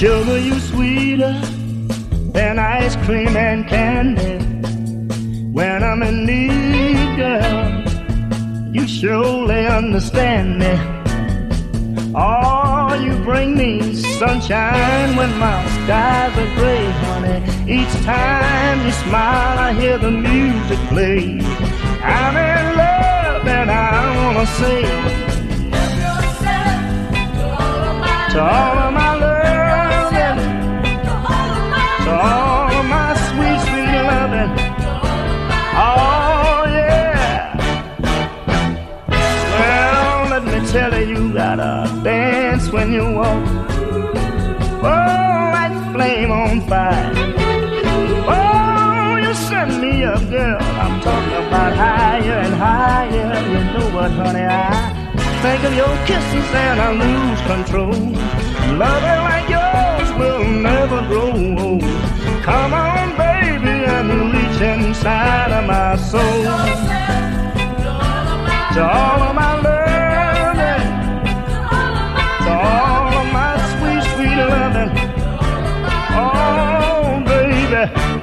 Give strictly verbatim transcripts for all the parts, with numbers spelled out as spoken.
Sugar, you sweeter than ice cream and candy. When I'm in need, girl, you surely understand me. Oh, you bring me sunshine when my skies are gray, honey. Each time you smile, I hear the music play. I'm in love and I wanna say to all of my loving, to all of my sweet, sweet loving. Oh yeah. Well, let me tell you, you gotta dance when you walk. Oh, like flame on fire. Oh, you send me up, girl. I'm talking about higher and higher. You know what, honey, I think of your kisses and I lose control. Loving like yours will never grow old. Come on, baby, and reach inside of my soul. To all of my loving, to all of my sweet, sweet loving. Oh, baby,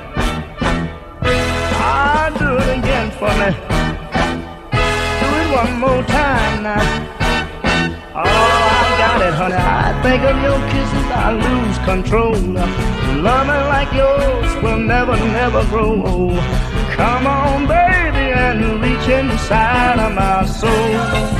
I'll do it again for me. Do it one more time now. Oh, I got it, honey. I think of your kisses, I lose control. Loving like yours will never, never grow old. Come on, baby, and reach inside of my soul.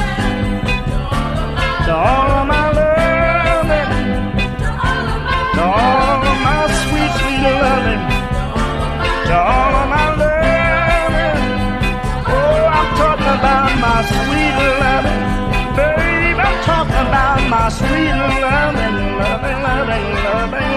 To all of my loving, to all of my sweet, sweet loving, to all of my loving. Oh, I'm talking about my sweet loving. Babe, I'm talking about my sweet loving, loving, loving, loving.